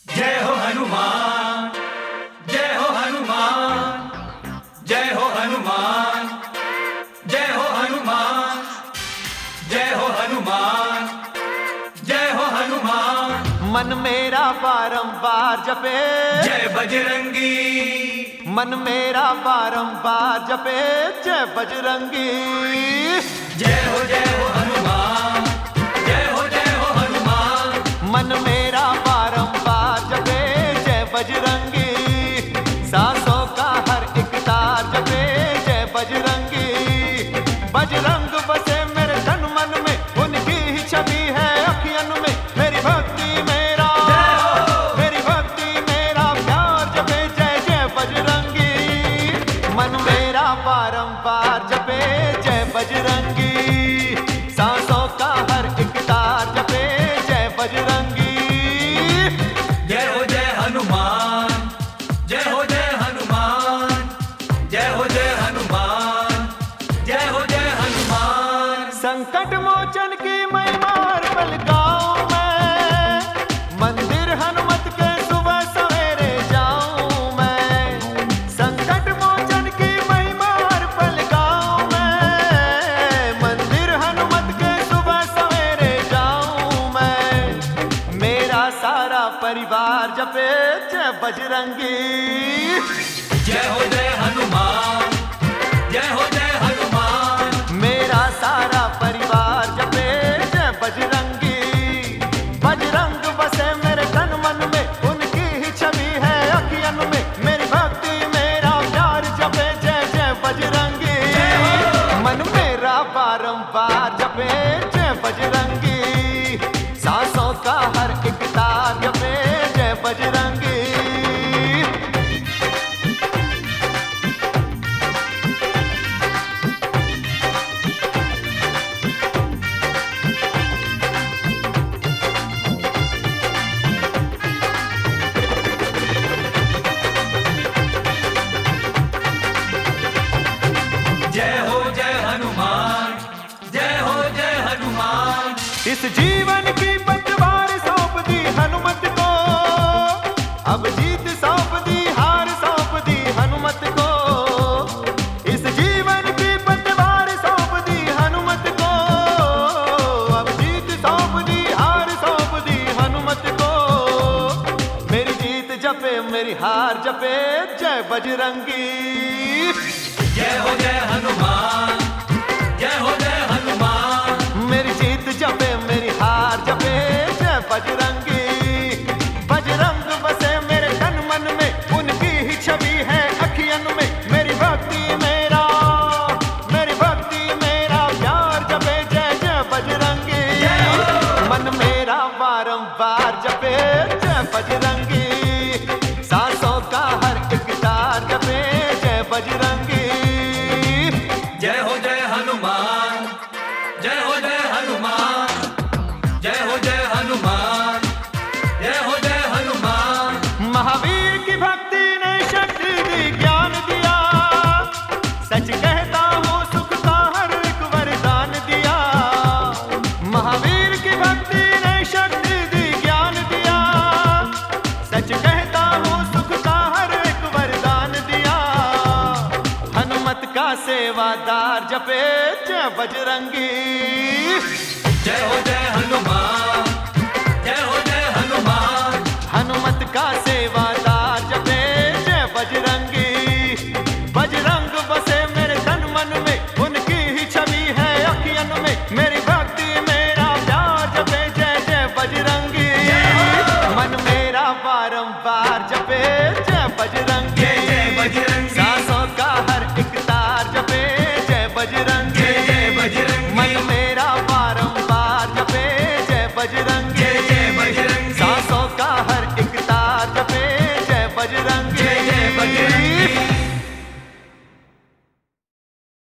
जय हो हनुमान, जय हो हनुमान, जय हो हनुमान, जय हो हनुमान, जय हो हनुमान, जय हो हनुमान। मन मेरा बारंबार जपे जय बजरंगी, मन मेरा बारंबार जपे जय बजरंगी। जय हो हनुमान, जय हो हनुमान। मन मेरा बारंबार जपे जय बजरंगी। सांसों का हर एक तार जपे जय बजरंगी। बजरंग बसे मेरे तन मन में, उनकी ही छवि है अखियन में। मेरी भक्ति मेरा प्यार जपे जय जय बजरंगी। मन मेरा बारंबार जपे जय बजरंगी। सांसों का हर एक तार जपे जय बजरंगी। जय हनुमान, जय हनुमान, जय हनुमान, जय हनुमान। संकट मोचन की मैं मार पल गाऊं मैं, मंदिर हनुमत के सुबह सवेरे जाऊं मैं। संकट मोचन की मैं मार पल गाऊं मैं, मंदिर हनुमत के सुबह सवेरे जाऊं मैं। मेरा सारा परिवार जपे जय बजरंगी। जय हनुमान, जय हनुमान। मेरा सारा परिवार जपे जय बजरंगी। बजरंग बसे मेरे तन मन में, उनकी ही छवि है अखियन में। मेरी भक्ति मेरा प्यार जपे जय जय बजरंगी। मन मेरा बारंबार जपे जय बजरंगी। सांसों का हर एक तार जपे जय बजरंगी। जय हनुमान, जय हनुमान। इस जीवन की पतवार सौंप दी हनुमत को, अब जीत सौंप दी हार सौंप दी हनुमत को। इस जीवन की पतवार सौंप दी हनुमत को, अब जीत सौंप दी हार सौंप दी हनुमत को। मेरी जीत जपे मेरी हार जपे जय बजरंगी। जय हनुमान, जय हनुमान। मेरी जीत जपे मेरी हार जपे जय बजरंगी। बजरंग बसे मेरे तन मन में, उनकी ही छवि है अखियन में। मेरी भक्ति मेरा प्यार जपे जय जय बजरंगी। मन मेरा बारंबार जपे जय बजरंगी। सांसों का हर एक तार जपे जय बजरंगी। जय हनुमान, जय हनुमान, जय हनुमान, जय हनुमान। महावीर की भक्ति ने शक्ति दी ज्ञान दिया, सच कहता हूँ सुख का हर एक वरदान दिया। महावीर की भक्ति ने शक्ति दी ज्ञान दिया, सच कहता हूँ सुख का हर एक वरदान दिया। हनुमत का सेवादार जपे जय बजरंगी। जय हनुमान,